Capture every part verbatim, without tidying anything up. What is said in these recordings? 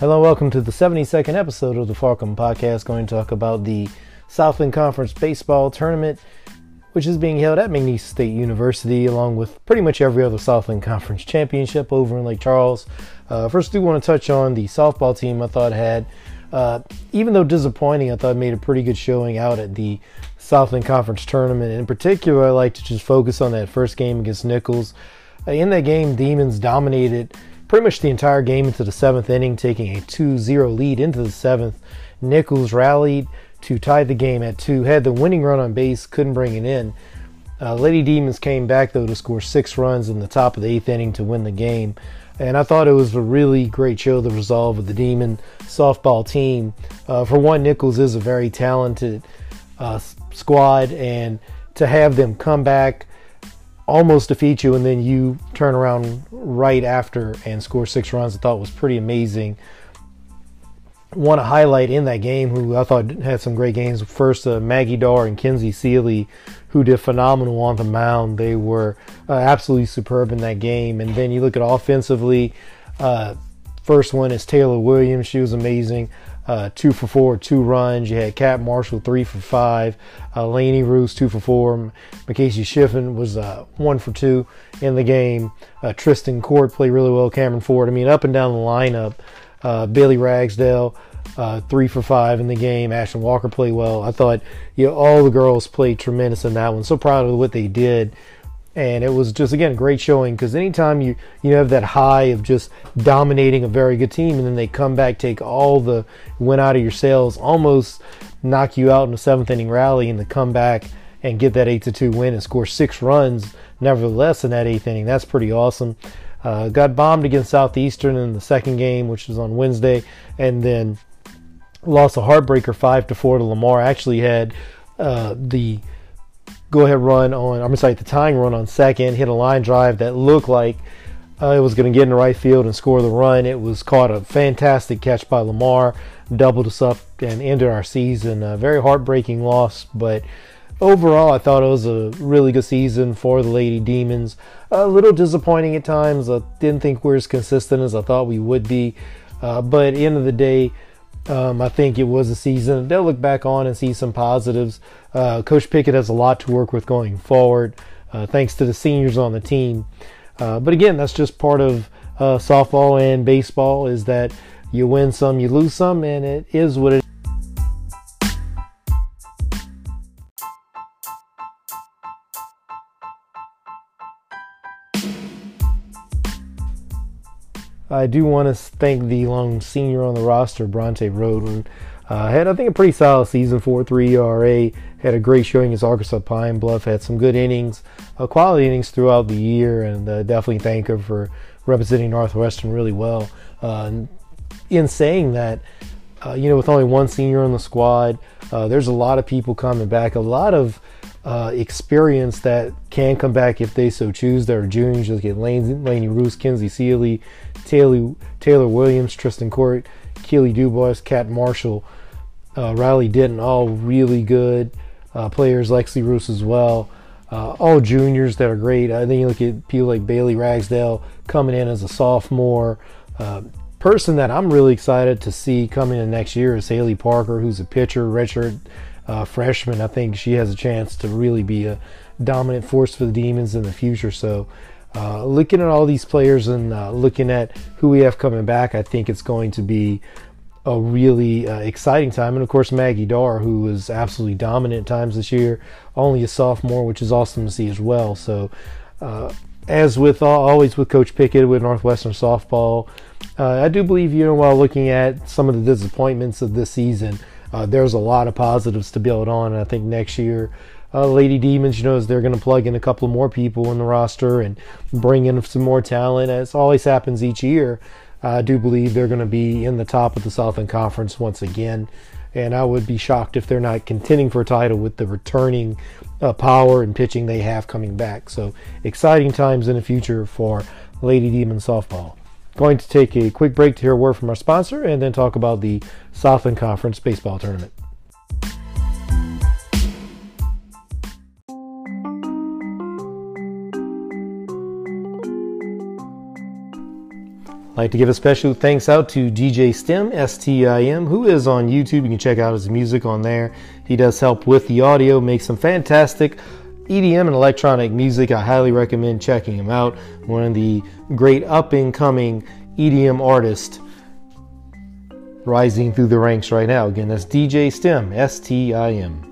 Hello, welcome to the seventy-second episode of the Falcon Podcast. Going to talk about the Southland Conference Baseball Tournament, which is being held at McNeese State University, along with pretty much every other Southland Conference championship over in Lake Charles. Uh, first, I do want to touch on the softball team. I thought had, uh, even though disappointing, I thought made a pretty good showing out at the Southland Conference Tournament. In particular, I like to just focus on that first game against Nichols. Uh, in that game, Demons dominated pretty much the entire game into the seventh inning, taking a two zero lead into the seventh. Nichols rallied to tie the game at two, had the winning run on base, couldn't bring it in. Uh, Lady Demons came back, though, to score six runs in the top of the eighth inning to win the game. And I thought it was a really great show, the resolve of the Demon softball team. Uh, for one, Nichols is a very talented uh, squad, and to have them come back, almost defeat you, and then you turn around right after and score six runs, I thought was pretty amazing. Want to highlight in that game who I thought had some great games. First, uh, Maggie Darr and Kinsey Seeley, who did phenomenal on the mound. They were uh, absolutely superb in that game. And then you look at offensively, uh, first one is Taylor Williams. She was amazing. Uh, two for four, two runs. You had Kat Marshall, three for five. Uh, Lainey Roos, two for four. Mackenzie Shiffin was uh, one for two in the game. Uh, Tristan Court played really well. Cameron Ford. I mean, up and down the lineup. Uh, Bailey Ragsdale, uh, three for five in the game. Ashton Walker played well. I thought, you know, all the girls played tremendous in that one. So proud of what they did. And it was just, again, a great showing, because anytime you, you have that high of just dominating a very good team and then they come back, take all the win out of your sails, almost knock you out in the seventh inning rally, and to come back and get that eight to two win and score six runs nevertheless in that eighth inning, that's pretty awesome. Uh, got bombed against Southeastern in the second game, which was on Wednesday, and then lost a heartbreaker five to four to Lamar. Actually had uh, the go-ahead run on, I'm sorry, the tying run on second, hit a line drive that looked like uh, it was going to get in the right field and score the run. It was caught a fantastic catch by Lamar, doubled us up and ended our season. A very heartbreaking loss, but overall I thought it was a really good season for the Lady Demons. A little disappointing at times. I didn't think we were as consistent as I thought we would be, uh, but at the end of the day, Um, I think it was a season they'll look back on and see some positives. Uh, Coach Pickett has a lot to work with going forward, uh, thanks to the seniors on the team. Uh, but again, that's just part of uh, softball and baseball, is that you win some, you lose some, and it is what it is. I do want to thank the lone senior on the roster, Bronte Roden. Uh, had, I think, a pretty solid season, four point three E R A. Had a great showing against Arkansas Pine Bluff. Had some good innings, uh, quality innings throughout the year, and uh, definitely thank her for representing Northwestern really well. Uh, in saying that, uh, you know, with only one senior on the squad, uh, there's a lot of people coming back, a lot of uh, experience that can come back if they so choose. There are juniors. You'll get Lainey, Lainey Roos, Kinsey Seeley, Taylor, Taylor Williams, Tristan Court, Keely Dubois, Kat Marshall, uh, Riley Denton, all really good uh, players. Lexi Roos as well. Uh, all juniors that are great. I think you look at people like Bailey Ragsdale coming in as a sophomore. Uh, person that I'm really excited to see coming in next year is Haley Parker, who's a pitcher, redshirt uh, freshman. I think she has a chance to really be a dominant force for the Demons in the future. So uh, looking at all these players and uh, looking at who we have coming back, I think it's going to be a really uh, exciting time. And of course, Maggie Darr, who was absolutely dominant at times this year, only a sophomore, which is awesome to see as well. So uh, as with all, always with Coach Pickett with Northwestern softball, uh, I do believe, you know, while looking at some of the disappointments of this season, uh, there's a lot of positives to build on. And I think next year, uh, Lady Demons, you know, they're going to plug in a couple more people in the roster and bring in some more talent, as always happens each year. I do believe they're going to be in the top of the Southland Conference once again, and I would be shocked if they're not contending for a title with the returning uh, power and pitching they have coming back. So exciting times in the future for Lady Demon softball. Going to take a quick break to hear a word from our sponsor and then talk about the Southland Conference baseball tournament. I'd like to give a special thanks out to D J Stim, S T I M, who is on YouTube. You can check out his music on there. He does help with the audio, makes some fantastic E D M and electronic music. I highly recommend checking him out. One of the great up-and-coming E D M artists rising through the ranks right now. Again, that's D J Stim, S T I M.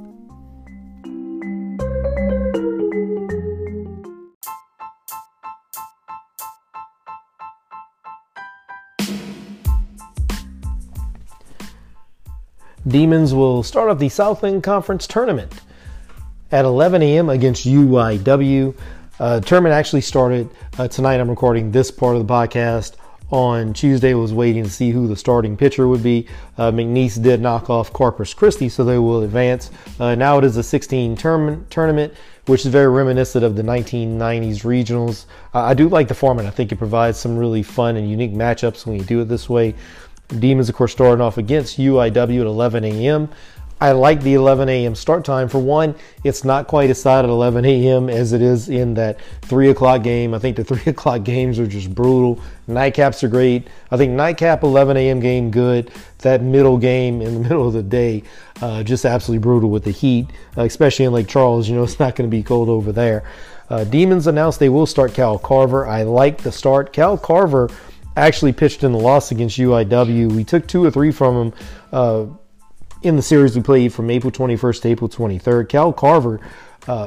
Demons will start off the Southland Conference Tournament at eleven a m against U I W. Uh, tournament actually started uh, tonight. I'm recording this part of the podcast on Tuesday. I was waiting to see who the starting pitcher would be. Uh, McNeese did knock off Corpus Christi, so they will advance. Uh, now it is a sixteen tournament, tournament, which is very reminiscent of the nineteen nineties regionals. Uh, I do like the format. I think it provides some really fun and unique matchups when you do it this way. Demons, of course, starting off against U I W at eleven a m I like the eleven a m start time. For one, it's not quite as sad at eleven a m as it is in that three o'clock game. I think the three o'clock games are just brutal. Nightcaps are great. I think nightcap eleven a m game good. That middle game in the middle of the day, uh, just absolutely brutal with the heat, uh, especially in Lake Charles. You know, it's not going to be cold over there. Uh, Demons announced they will start Cal Carver. I like the start. Cal Carver actually pitched in the loss against U I W. We took two or three from him uh, in the series we played from April twenty-first to April twenty-third. Cal Carver uh,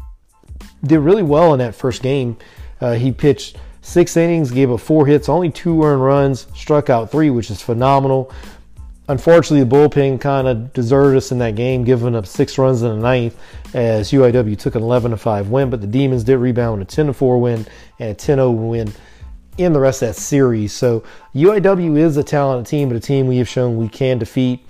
did really well in that first game. Uh, he pitched six innings, gave up four hits, only two earned runs, struck out three, which is phenomenal. Unfortunately, the bullpen kind of deserted us in that game, giving up six runs in the ninth as U I W took an eleven to five win, but the Demons did rebound with a ten to four win and a ten oh win in the rest of that series. So U I W is a talented team, but a team we have shown we can defeat.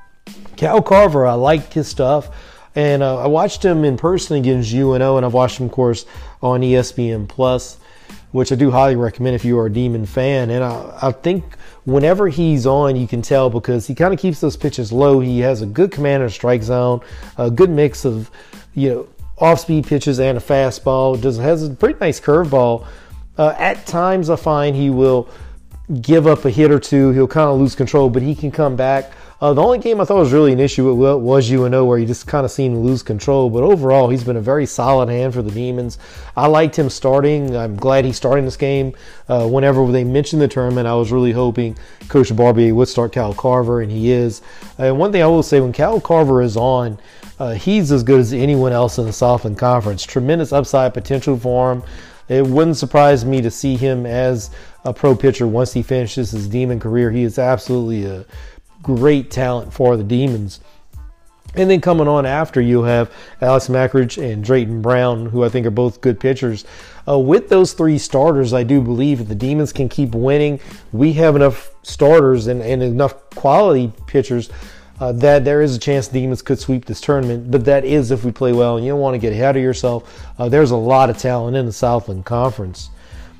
Cal Carver, I liked his stuff, and uh, I watched him in person against U N O, and I've watched him, of course, on E S P N Plus, which I do highly recommend if you are a Demon fan. And I, I think whenever he's on, you can tell because he kind of keeps those pitches low. He has a good command of the strike zone, a good mix of, you know, off-speed pitches and a fastball. Does has a pretty nice curveball. Uh, at times, I find he will give up a hit or two. He'll kind of lose control, but he can come back. Uh, the only game I thought was really an issue with was U N O, where he just kind of seemed to lose control. But overall, he's been a very solid hand for the Demons. I liked him starting. I'm glad he's starting this game. Uh, whenever they mentioned the tournament, I was really hoping Coach Barbier would start Cal Carver, and he is. And one thing I will say, when Cal Carver is on, uh, he's as good as anyone else in the Southland Conference. Tremendous upside potential for him. It wouldn't surprise me to see him as a pro pitcher once he finishes his Demon career. He is absolutely a great talent for the Demons. And then coming on after, you have Alex Mackridge and Drayton Brown, who I think are both good pitchers. Uh, with those three starters, I do believe if the Demons can keep winning, we have enough starters and, and enough quality pitchers Uh, that there is a chance the Demons could sweep this tournament, but that is if we play well, and you don't want to get ahead of yourself. Uh, there's a lot of talent in the Southland Conference.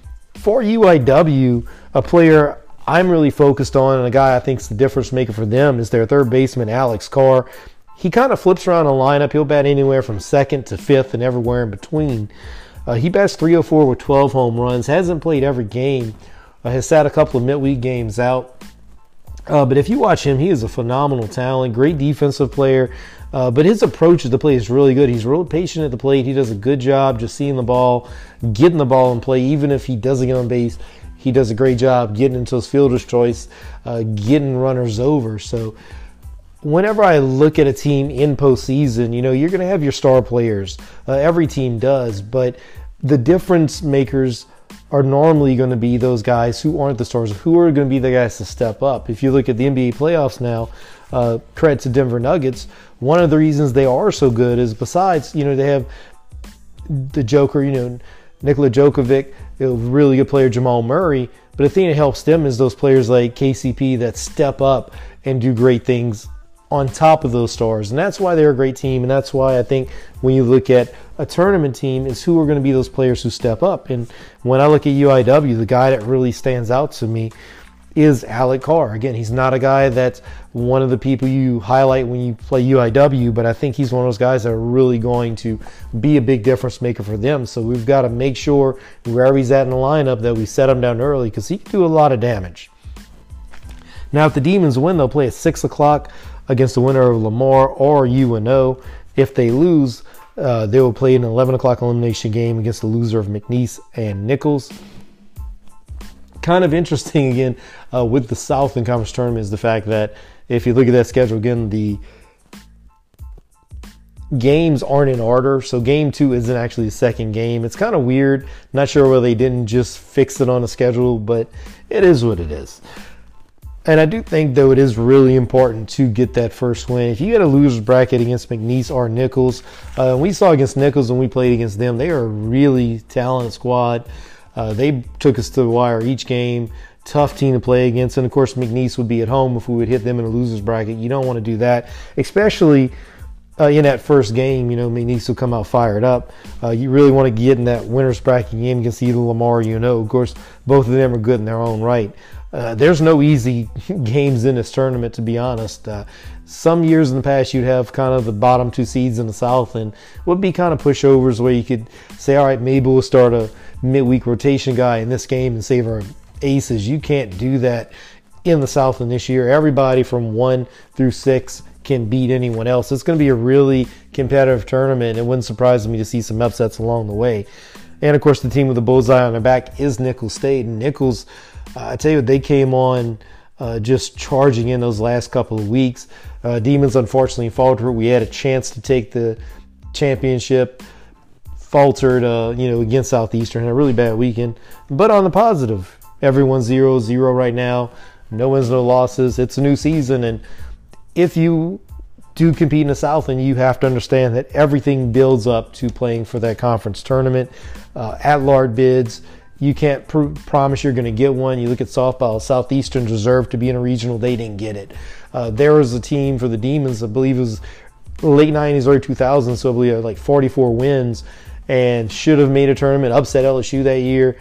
For U I W, a player I'm really focused on, and a guy I think is the difference maker for them, is their third baseman, Alex Carr. He kind of flips around the lineup. He'll bat anywhere from second to fifth and everywhere in between. Uh, he bats three oh four with twelve home runs, hasn't played every game, uh, has sat a couple of midweek games out. Uh, but if you watch him, he is a phenomenal talent, great defensive player. Uh, but his approach to the plate is really good. He's real patient at the plate. He does a good job just seeing the ball, getting the ball in play. Even if he doesn't get on base, he does a great job getting into his fielder's choice, uh, getting runners over. So whenever I look at a team in postseason, you know, you're going to have your star players. Uh, every team does. But the difference makers are normally going to be those guys who aren't the stars, who are going to be the guys to step up. If you look at the N B A playoffs now, uh, credit to Denver Nuggets, one of the reasons they are so good is besides, you know, they have the Joker, you know, Nikola Djokovic, a really good player, Jamal Murray, but the thing that helps them is those players like K C P that step up and do great things on top of those stars. And that's why they're a great team, and that's why I think when you look at a tournament team is who are going to be those players who step up. And when I look at U I W, the guy that really stands out to me is Alec Carr. Again, he's not a guy that's one of the people you highlight when you play U I W, but I think he's one of those guys that are really going to be a big difference maker for them. So we've got to make sure wherever he's at in the lineup that we set him down early, because he can do a lot of damage. Now, if the Demons win, they'll play at six o'clock against the winner of Lamar or U N O. If they lose, uh, they will play an eleven o'clock elimination game against the loser of McNeese and Nichols. Kind of interesting, again, uh, with the Southland Conference Tournament is the fact that if you look at that schedule, again, the games aren't in order. So game two isn't actually the second game. It's kind of weird. Not sure whether they didn't just fix it on the schedule, but it is what it is. And I do think, though, it is really important to get that first win. If you get a loser's bracket against McNeese or Nichols, uh, we saw against Nichols when we played against them, they are a really talented squad. Uh, they took us to the wire each game. Tough team to play against. And, of course, McNeese would be at home if we would hit them in a loser's bracket. You don't want to do that, especially uh, in that first game. You know, McNeese will come out fired up. Uh, you really want to get in that winner's bracket game against either Lamar or U N O. Of course, both of them are good in their own right. Uh, there's no easy games in this tournament, to be honest. Uh, some years in the past, you'd have kind of the bottom two seeds in the South, and would be kind of pushovers where you could say, all right, maybe we'll start a midweek rotation guy in this game and save our aces. You can't do that in the Southland this year. Everybody from one through six can beat anyone else. It's going to be a really competitive tournament. It wouldn't surprise me to see some upsets along the way. And, of course, the team with the bullseye on their back is Nichols State. And Nichols, uh, I tell you what, they came on uh, just charging in those last couple of weeks. Uh, Demons, unfortunately, faltered. We had a chance to take the championship. Faltered, uh, you know, against Southeastern. Had a really bad weekend. But on the positive, everyone's zero zero right now. No wins, no losses. It's a new season. And if you do compete in the South, and you have to understand that everything builds up to playing for that conference tournament. Uh, at-large bids, you can't pr- promise you're going to get one. You look at softball, Southeastern deserved to be in a regional. They didn't get it. Uh, there was a team for the Demons, I believe it was late nineties, early two thousands, so I believe like forty-four wins, and should have made a tournament, upset L S U that year,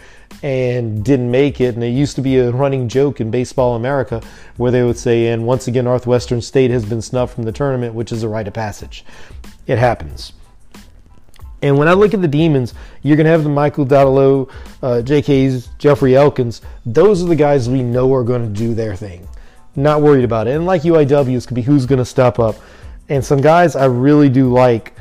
and didn't make it. And it used to be a running joke in Baseball America where they would say, and once again, Northwestern State has been snubbed from the tournament, which is a rite of passage. It happens. And when I look at the Demons, you're going to have the Michael Dodalo, uh, J K's, Jeffrey Elkins. Those are the guys we know are going to do their thing. Not worried about it. And like U I W, it's going to be who's going to step up. And some guys I really do like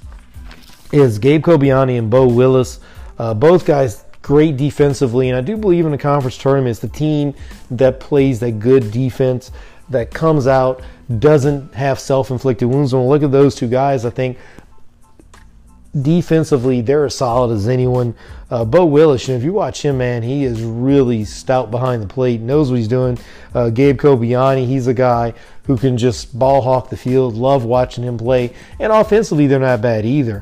is Gabe Kobiani and Bo Willis. Uh, both guys great defensively, and I do believe in the conference tournament it's the team that plays that good defense, that comes out, doesn't have self-inflicted wounds. When we look at those two guys, I think defensively they're as solid as anyone. Uh, Bo Willis, and if you watch him, man, he is really stout behind the plate, knows what he's doing. Uh, Gabe Kobiani, he's a guy who can just ball hawk the field. Love watching him play, and offensively they're not bad either.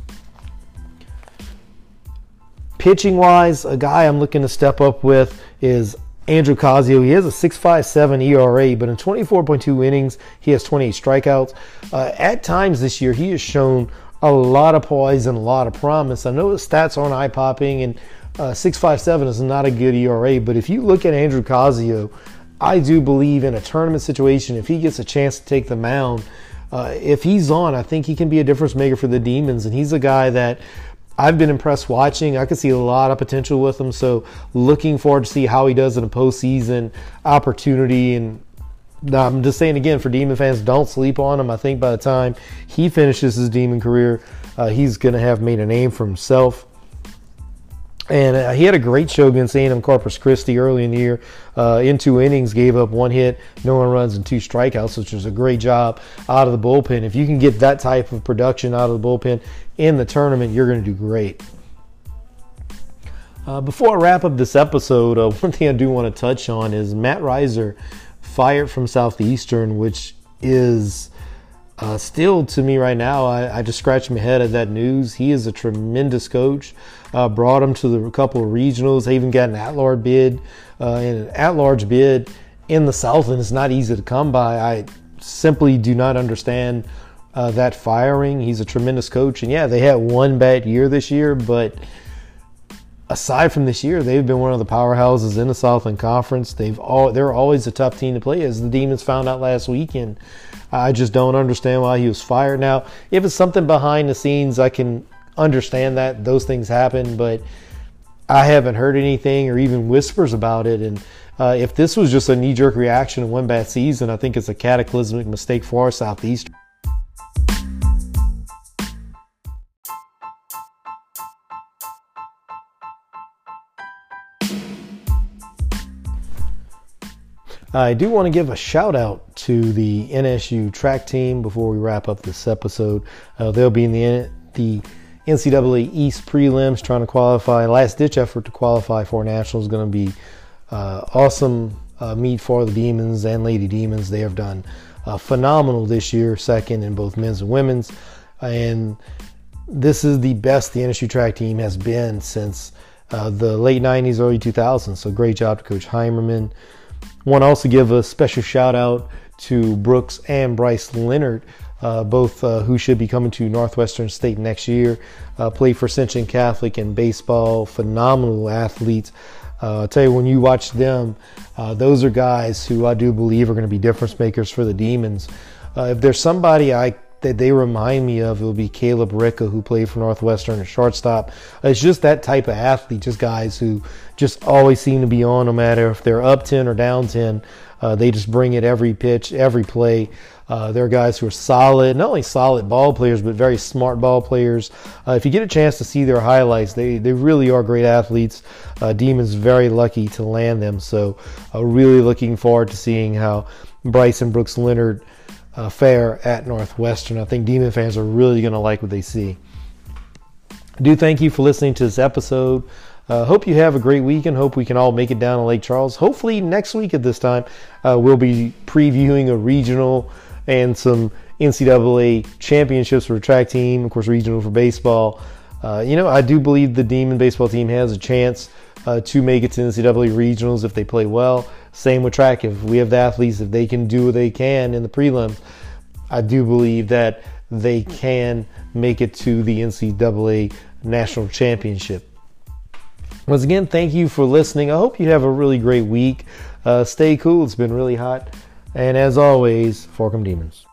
Pitching-wise, a guy I'm looking to step up with is Andrew Casio. He has a six point five seven E R A, but in twenty-four point two innings, he has twenty-eight strikeouts. Uh, at times this year, he has shown a lot of poise and a lot of promise. I know the stats aren't eye-popping, and uh, six point five seven is not a good E R A, but if you look at Andrew Casio, I do believe in a tournament situation, if he gets a chance to take the mound, uh, if he's on, I think he can be a difference maker for the Demons, and he's a guy that I've been impressed watching. I could see a lot of potential with him, so looking forward to see how he does in a postseason opportunity. And I'm just saying again, for Demon fans, don't sleep on him. I think by the time he finishes his Demon career, uh, he's going to have made a name for himself. And uh, he had a great show against A and M Corpus Christi early in the year. Uh, in two innings, gave up one hit, no one runs, and two strikeouts, which was a great job out of the bullpen. If you can get that type of production out of the bullpen in the tournament, you're going to do great. Uh, before I wrap up this episode, uh, one thing I do want to touch on is Matt Reiser fired from Southeastern, which is uh, still, to me right now, I, I just scratch my head at that news. He is a tremendous coach. Uh, brought him to the, a couple of regionals. They even got an at-large bid. Uh, and an at-large bid in the Southland is not easy to come by. I simply do not understand uh, that firing. He's a tremendous coach. And, yeah, they had one bad year this year, but aside from this year, they've been one of the powerhouses in the Southland Conference. They've all they're always a tough team to play, as the Demons found out last weekend. I just don't understand why he was fired. Now, if it's something behind the scenes, I can understand that. Those things happen, but I haven't heard anything or even whispers about it. And uh, if this was just a knee-jerk reaction to one bad season, I think it's a cataclysmic mistake for our Southeastern. I do want to give a shout out to the N S U track team before we wrap up this episode. Uh, they'll be in the, the N C double A East prelims trying to qualify. Last ditch effort to qualify for Nationals is going to be uh, awesome uh, meet for the Demons and Lady Demons. They have done uh, phenomenal this year, second in both men's and women's. And this is the best the N S U track team has been since uh, the late nineties, early two thousands. So great job to Coach Heimerman. Want to also give a special shout out to Brooks and Bryce Leonard, uh, both uh, who should be coming to Northwestern State next year. Uh, played for Ascension Catholic in baseball, phenomenal athletes. Uh, I'll tell you, when you watch them, uh, those are guys who I do believe are going to be difference makers for the Demons. Uh, if there's somebody I that they remind me of, it will be Caleb Ricka, who played for Northwestern at shortstop. It's just that type of athlete, just guys who just always seem to be on, no matter if they're up ten or down ten. Uh, they just bring it every pitch, every play. Uh, they're guys who are solid, not only solid ball players, but very smart ball players. Uh, if you get a chance to see their highlights, they, they really are great athletes. Uh, Demons very lucky to land them. So uh, really looking forward to seeing how Bryce and Brooks Leonard Uh, fare at Northwestern. I think Demon fans are really going to like what they see. I do thank you for listening to this episode. Uh, hope you have a great weekend. Hope we can all make it down to Lake Charles. Hopefully next week at this time, uh, we'll be previewing a regional and some N C double A championships for the track team, of course regional for baseball. Uh, you know, I do believe the Demon baseball team has a chance uh, to make it to N C double A regionals if they play well. Same with track. If we have the athletes, if they can do what they can in the prelims, I do believe that they can make it to the N C double A National Championship. Once again, thank you for listening. I hope you have a really great week. Uh, stay cool. It's been really hot. And as always, Forkum Demons.